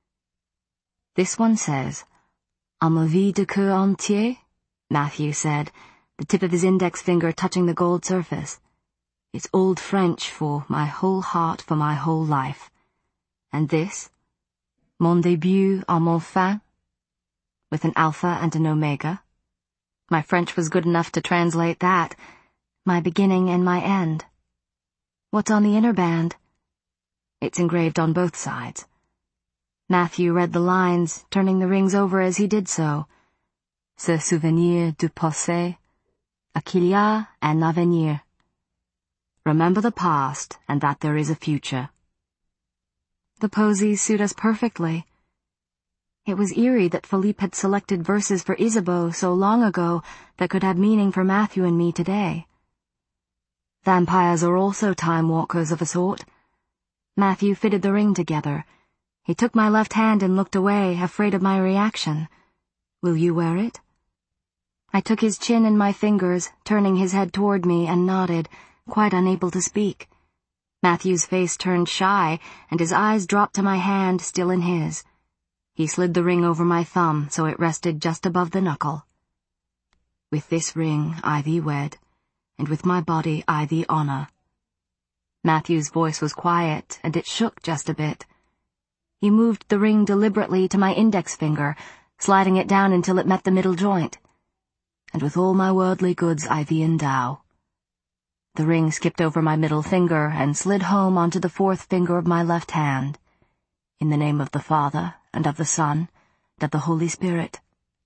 This one says, "À ma vie de cœur entier," Matthew said, the tip of his index finger touching the gold surface. It's old French for my whole heart for my whole life. And this, "Mon début à mon fin," with an alpha and an omega. My French was good enough to translate that, my beginning and my end. What's on the inner band? It's engraved on both sides. Matthew read the lines, turning the rings over as he did so. Se souvenir du passé, qu'il y a un avenir. Remember the past and that there is a future. The posies suit us perfectly. It was eerie that Philippe had selected verses for Isabeau so long ago that could have meaning for Matthew and me today. Vampires are also time walkers of a sort. Matthew fitted the ring together. He took my left hand and looked away, afraid of my reaction. "Will you wear it?" I took his chin in my fingers, turning his head toward me, and nodded, quite unable to speak. Matthew's face turned shy, and his eyes dropped to my hand, still in his. He slid the ring over my thumb so it rested just above the knuckle. "With this ring I thee wed, and with my body I thee honor." Matthew's voice was quiet, and it shook just a bit. He moved the ring deliberately to my index finger, sliding it down until it met the middle joint. "And with all my worldly goods I thee endow." The ring skipped over my middle finger and slid home onto the 4th finger of my left hand. "In the name of the Father, and of the Son, and of the Holy Spirit."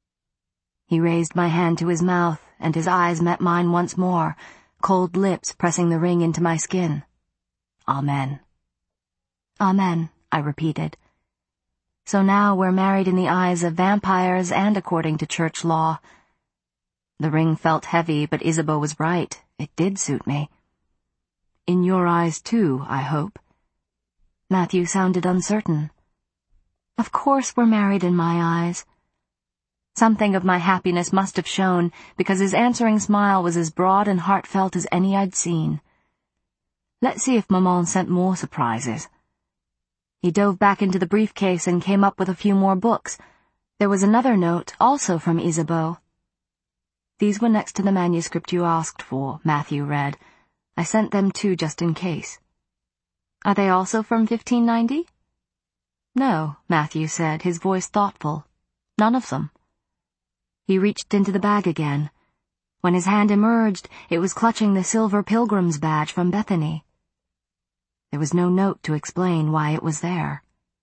He raised my hand to his mouth, and his eyes met mine once more, cold lips pressing the ring into my skin. "Amen." "Amen," I repeated. So now we're married in the eyes of vampires and according to church law. The ring felt heavy, but Isabeau was right. It did suit me. "In your eyes, too, I hope." Matthew sounded uncertain. "Of course we're married in my eyes." Something of my happiness must have shown, because his answering smile was as broad and heartfelt as any I'd seen. "Let's see if Maman sent more surprises." He dove back into the briefcase and came up with a few more books. There was another note, also from Isabeau. "These were next to the manuscript you asked for," Matthew read. "I sent them too just in case." "Are they also from 1590? "No," Matthew said, his voice thoughtful. "None of them." He reached into the bag again. When his hand emerged, it was clutching the silver pilgrim's badge from Bethany. There was no note to explain why it was there.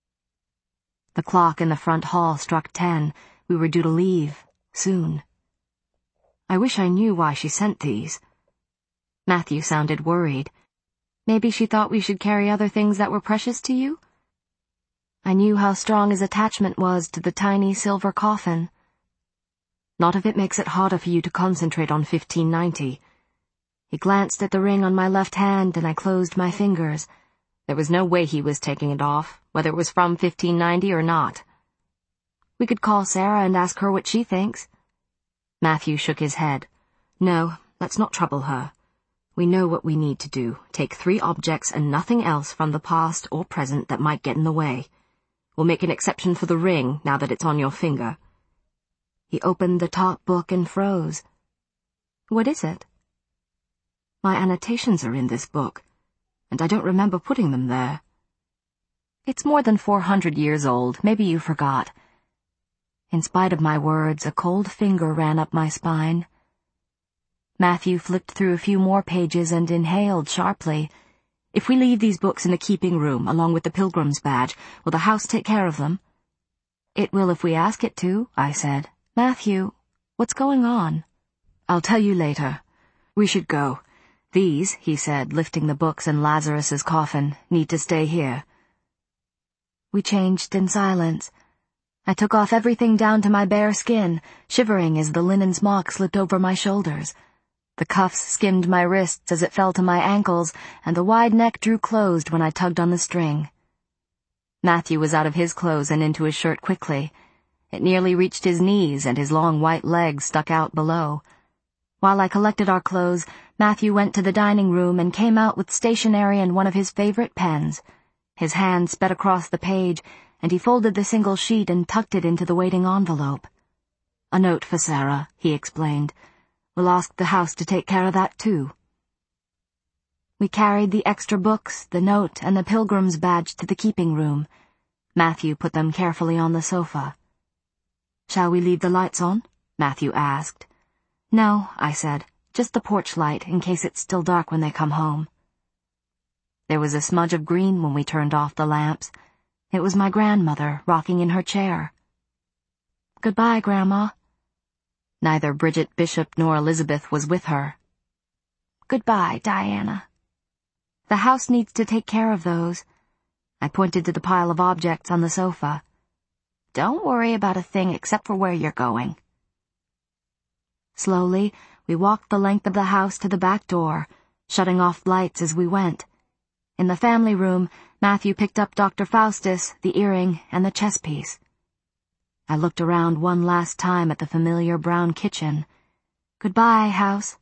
The clock in the front hall struck 10. We were due to leave, soon. "I wish I knew why she sent these." Matthew sounded worried. "Maybe she thought we should carry other things that were precious to you?" I knew how strong his attachment was to the tiny silver coffin. "Not if it makes it harder for you to concentrate on 1590. He glanced at the ring on my left hand, and I closed my fingers. There was no way he was taking it off, whether it was from 1590 or not. "We could call Sarah and ask her what she thinks." Matthew shook his head. "No, let's not trouble her. We know what we need to do. Take 3 objects and nothing else from the past or present that might get in the way. We'll make an exception for the ring, now that it's on your finger." He opened the top book and froze. "What is it?" "My annotations are in this book, and I don't remember putting them there." "It's more than 400 years old. Maybe you forgot." In spite of my words, a cold finger ran up my spine. Matthew flipped through a few more pages and inhaled sharply. "If we leave these books in the keeping room, along with the pilgrim's badge, will the house take care of them?" "It will if we ask it to," I said. "Matthew, what's going on?" "I'll tell you later. We should go. These," he said, lifting the books and Lazarus's coffin, "need to stay here." We changed in silence. I took off everything down to my bare skin, shivering as the linen smock slipped over my shoulders. The cuffs skimmed my wrists as it fell to my ankles, and the wide neck drew closed when I tugged on the string. Matthew was out of his clothes and into his shirt quickly. It nearly reached his knees, and his long white legs stuck out below. While I collected our clothes, Matthew went to the dining room and came out with stationery and one of his favorite pens. His hand sped across the page, and he folded the single sheet and tucked it into the waiting envelope. "A note for Sarah," he explained. "We'll ask the house to take care of that, too." We carried the extra books, the note, and the pilgrim's badge to the keeping room. Matthew put them carefully on the sofa. "Shall we leave the lights on?" Matthew asked. "No," I said. "Just the porch light, in case it's still dark when they come home." There was a smudge of green when we turned off the lamps. It was my grandmother, rocking in her chair. "Goodbye, Grandma." Neither Bridget Bishop nor Elizabeth was with her. "Goodbye, Diana." "The house needs to take care of those." I pointed to the pile of objects on the sofa. "Don't worry about a thing except for where you're going." Slowly, we walked the length of the house to the back door, shutting off lights as we went. In the family room, Matthew picked up Dr. Faustus, the earring, and the chess piece. I looked around one last time at the familiar brown kitchen. "Goodbye, house."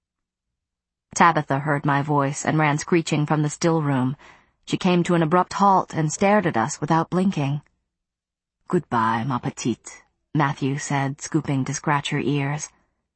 Tabitha heard my voice and ran screeching from the still room. She came to an abrupt halt and stared at us without blinking. "Goodbye, ma petite," Matthew said, scooping to scratch her ears.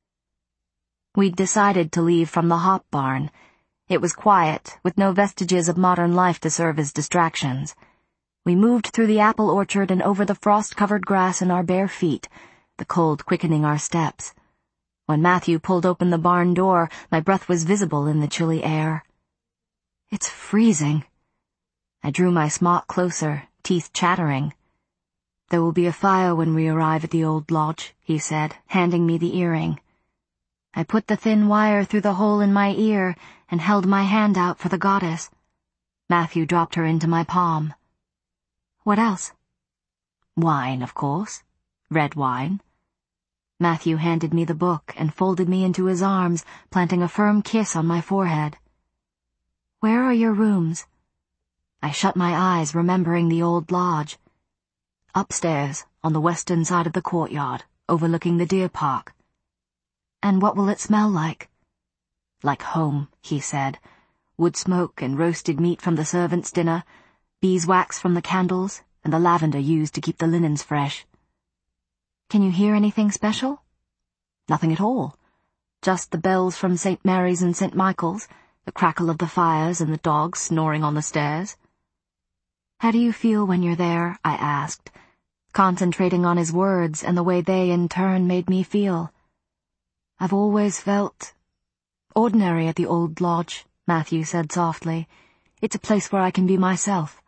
We'd decided to leave from the hop barn. It was quiet, with no vestiges of modern life to serve as distractions. We moved through the apple orchard and over the frost-covered grass in our bare feet, the cold quickening our steps. When Matthew pulled open the barn door, my breath was visible in the chilly air. "It's freezing." I drew my smock closer, teeth chattering. "There will be a fire when we arrive at the old lodge," he said, handing me the earring. I put the thin wire through the hole in my ear and held my hand out for the goddess. Matthew dropped her into my palm. "What else?" "Wine, of course. Red wine." Matthew handed me the book and folded me into his arms, planting a firm kiss on my forehead. "Where are your rooms?" I shut my eyes, remembering the old lodge. "Upstairs, on the western side of the courtyard, overlooking the deer park." "And what will it smell like?" "Like home," he said. "Wood smoke and roasted meat from the servants' dinner, beeswax from the candles, and the lavender used to keep the linens fresh." "Can you hear anything special?" "Nothing at all. Just the bells from St. Mary's and St. Michael's, the crackle of the fires, and the dogs snoring on the stairs." "How do you feel when you're there?" I asked, concentrating on his words and the way they, in turn, made me feel. "I've always felt ordinary at the old lodge," Matthew said softly. "It's a place where I can be myself."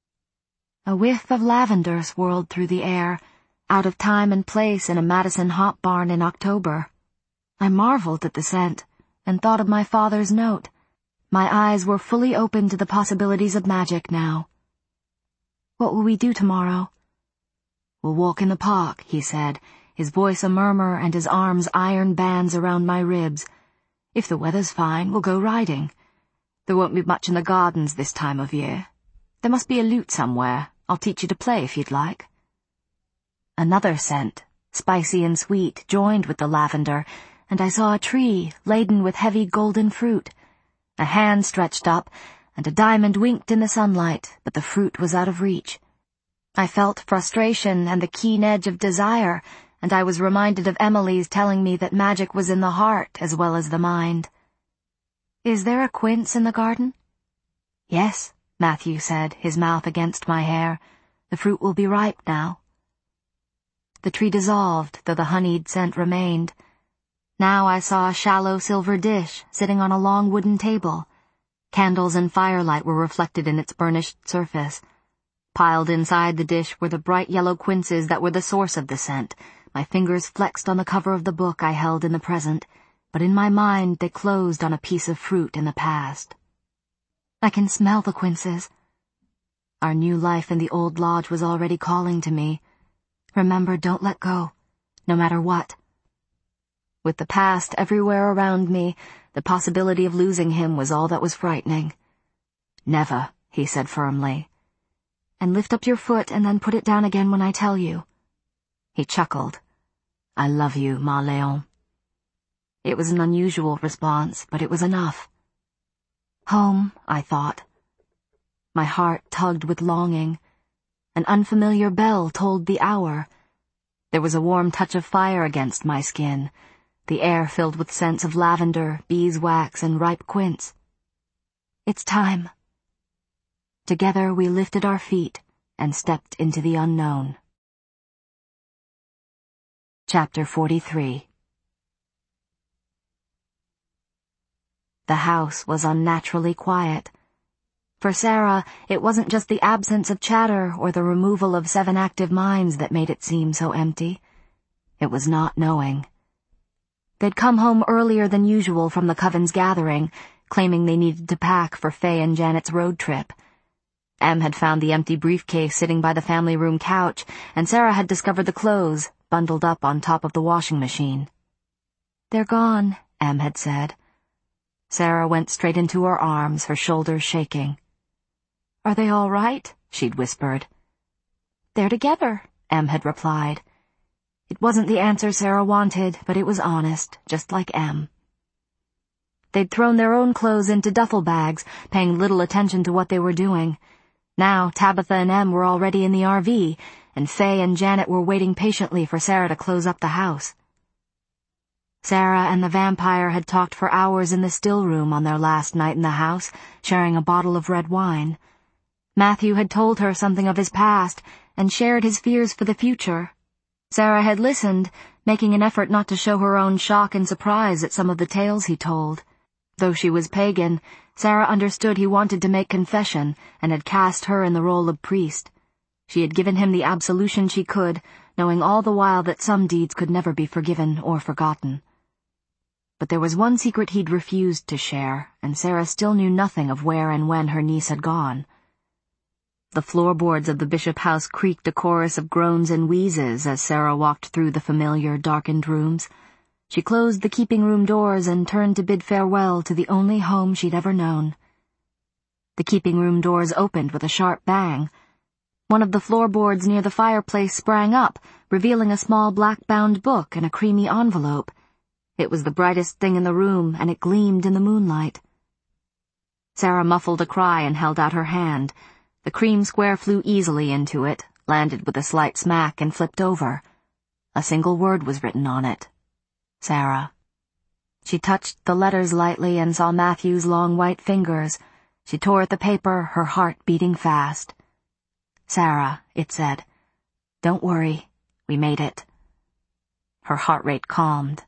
A whiff of lavender swirled through the air, out of time and place in a Madison hop barn in October. I marveled at the scent, and thought of my father's note. My eyes were fully open to the possibilities of magic now. "What will we do tomorrow?" "We'll walk in the park," he said, his voice a murmur and his arms iron bands around my ribs. "If the weather's fine, we'll go riding. There won't be much in the gardens this time of year. There must be a lute somewhere. I'll teach you to play if you'd like." Another scent, spicy and sweet, joined with the lavender, and I saw a tree laden with heavy golden fruit. A hand stretched up, and a diamond winked in the sunlight, but the fruit was out of reach. I felt frustration and the keen edge of desire, and I was reminded of Emily's telling me that magic was in the heart as well as the mind. "Is there a quince in the garden?" "Yes," Matthew said, his mouth against my hair. "The fruit will be ripe now." The tree dissolved, though the honeyed scent remained. Now I saw a shallow silver dish sitting on a long wooden table. Candles and firelight were reflected in its burnished surface. Piled inside the dish were the bright yellow quinces that were the source of the scent. My fingers flexed on the cover of the book I held in the present, but in my mind they closed on a piece of fruit in the past. I can smell the quinces. Our new life in the old lodge was already calling to me. Remember, don't let go, no matter what. With the past everywhere around me, the possibility of losing him was all that was frightening. Never, he said firmly. And lift up your foot and then put it down again when I tell you. He chuckled. I love you, Ma Léon. It was an unusual response, but it was enough. Home, I thought. My heart tugged with longing. An unfamiliar bell tolled the hour. There was a warm touch of fire against my skin, the air filled with scents of lavender, beeswax, and ripe quince. It's time. Together we lifted our feet and stepped into the unknown. Chapter 43. The house was unnaturally quiet. For Sarah, it wasn't just the absence of chatter or the removal of 7 active minds that made it seem so empty. It was not knowing. They'd come home earlier than usual from the Coven's gathering, claiming they needed to pack for Faye and Janet's road trip. Em had found the empty briefcase sitting by the family room couch, and Sarah had discovered the clothes, bundled up on top of the washing machine. They're gone, Em had said. Sarah went straight into her arms, her shoulders shaking. Are they all right? She'd whispered. They're together, Em had replied. It wasn't the answer Sarah wanted, but it was honest, just like Em. They'd thrown their own clothes into duffel bags, paying little attention to what they were doing. Now Tabitha and Em were already in the RV, and Faye and Janet were waiting patiently for Sarah to close up the house. Sarah and the vampire had talked for hours in the still room on their last night in the house, sharing a bottle of red wine. Matthew had told her something of his past, and shared his fears for the future. Sarah had listened, making an effort not to show her own shock and surprise at some of the tales he told. Though she was pagan, Sarah understood he wanted to make confession, and had cast her in the role of priest. She had given him the absolution she could, knowing all the while that some deeds could never be forgiven or forgotten. But there was one secret he'd refused to share, and Sarah still knew nothing of where and when her niece had gone. The floorboards of the Bishop house creaked a chorus of groans and wheezes as Sarah walked through the familiar, darkened rooms. She closed the keeping room doors and turned to bid farewell to the only home she'd ever known. The keeping room doors opened with a sharp bang. One of the floorboards near the fireplace sprang up, revealing a small black-bound book in a creamy envelope. It was the brightest thing in the room, and it gleamed in the moonlight. Sarah muffled a cry and held out her hand. The cream square flew easily into it, landed with a slight smack, and flipped over. A single word was written on it. Sarah. She touched the letters lightly and saw Matthew's long white fingers. She tore at the paper, her heart beating fast. Sarah, it said. Don't worry. We made it. Her heart rate calmed.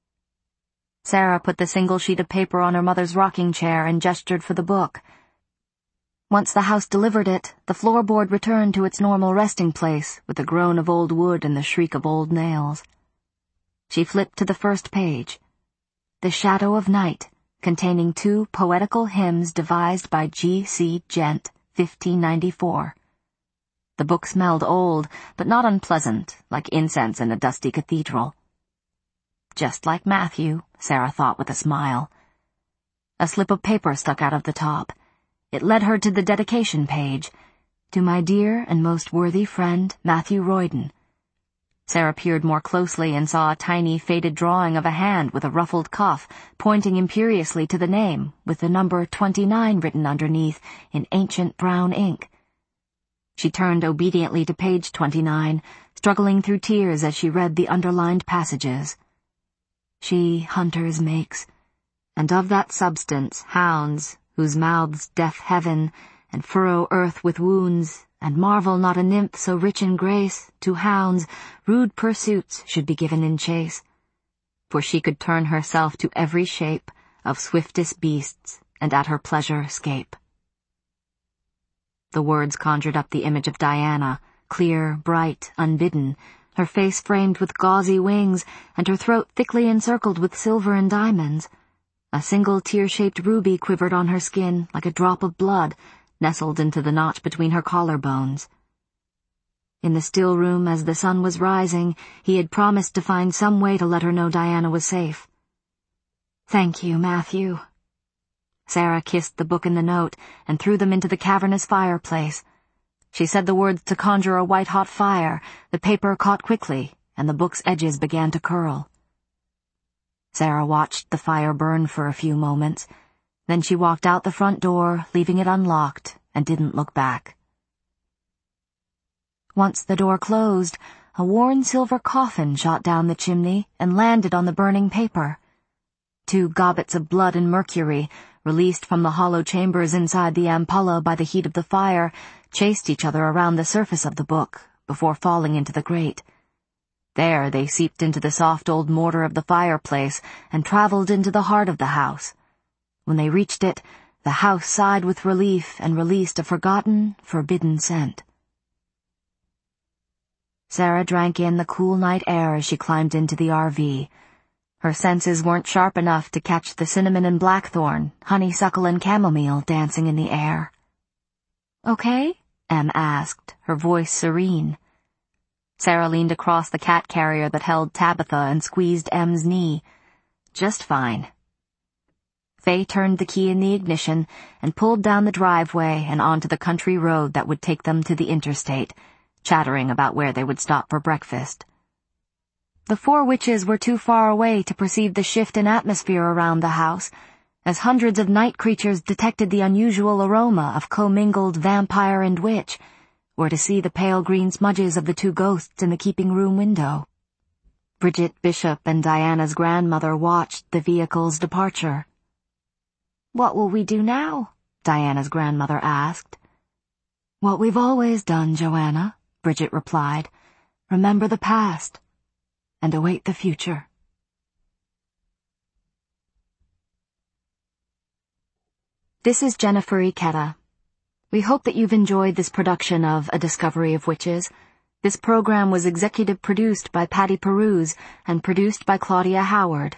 Sarah put the single sheet of paper on her mother's rocking chair and gestured for the book. Once the house delivered it, the floorboard returned to its normal resting place, with the groan of old wood and the shriek of old nails. She flipped to the first page. The Shadow of Night, containing 2 poetical hymns devised by G.C. Gent, 1594. The book smelled old, but not unpleasant, like incense in a dusty cathedral. Just like Matthew, Sarah thought with a smile. A slip of paper stuck out of the top. It led her to the dedication page. To my dear and most worthy friend, Matthew Royden. Sarah peered more closely and saw a tiny faded drawing of a hand with a ruffled cuff, pointing imperiously to the name, with the number 29 written underneath in ancient brown ink. She turned obediently to page 29, struggling through tears as she read the underlined passages. She hunters makes, and of that substance hounds, whose mouths deaf heaven, and furrow earth with wounds, and marvel not a nymph so rich in grace, to hounds, rude pursuits should be given in chase. for she could turn herself to every shape of swiftest beasts and at her pleasure escape. The words conjured up the image of Diana, clear, bright, unbidden, her face framed with gauzy wings, and her throat thickly encircled with silver and diamonds. A single tear-shaped ruby quivered on her skin like a drop of blood, nestled into the notch between her collarbones. In the still room as the sun was rising, he had promised to find some way to let her know Diana was safe. "Thank you, Matthew." Sarah kissed the book and the note and threw them into the cavernous fireplace. She said the words to conjure a white-hot fire. The paper caught quickly, and the book's edges began to curl. Sarah watched the fire burn for a few moments. Then she walked out the front door, leaving it unlocked, and didn't look back. Once the door closed, a worn silver coffin shot down the chimney and landed on the burning paper. 2 gobbets of blood and mercury, released from the hollow chambers inside the ampulla by the heat of the fire, chased each other around the surface of the book before falling into the grate. There they seeped into the soft old mortar of the fireplace and traveled into the heart of the house. When they reached it, the house sighed with relief and released a forgotten, forbidden scent. Sarah drank in the cool night air as she climbed into the RV. Her senses weren't sharp enough to catch the cinnamon and blackthorn, honeysuckle and chamomile dancing in the air. "Okay?" Em asked, her voice serene. Sarah leaned across the cat carrier that held Tabitha and squeezed Em's knee. "Just fine." Faye turned the key in the ignition and pulled down the driveway and onto the country road that would take them to the interstate, chattering about where they would stop for breakfast. The 4 witches were too far away to perceive the shift in atmosphere around the house, as hundreds of night creatures detected the unusual aroma of commingled vampire and witch, or to see the pale green smudges of the 2 ghosts in the keeping-room window. Bridget Bishop and Diana's grandmother watched the vehicle's departure. "What will we do now?" Diana's grandmother asked. "What we've always done, Joanna," Bridget replied. "Remember the past and await the future." This is Jennifer Ikeda. We hope that you've enjoyed this production of A Discovery of Witches. This program was executive produced by Patty Peruse and produced by Claudia Howard.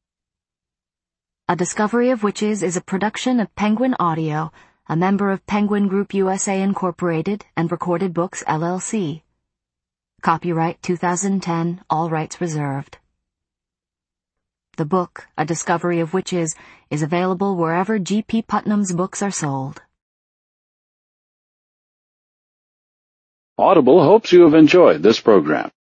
A Discovery of Witches is a production of Penguin Audio, a member of Penguin Group USA Incorporated and Recorded Books LLC. Copyright 2010, all rights reserved. The book, A Discovery of Witches, is available wherever G.P. Putnam's books are sold. Audible hopes you have enjoyed this program.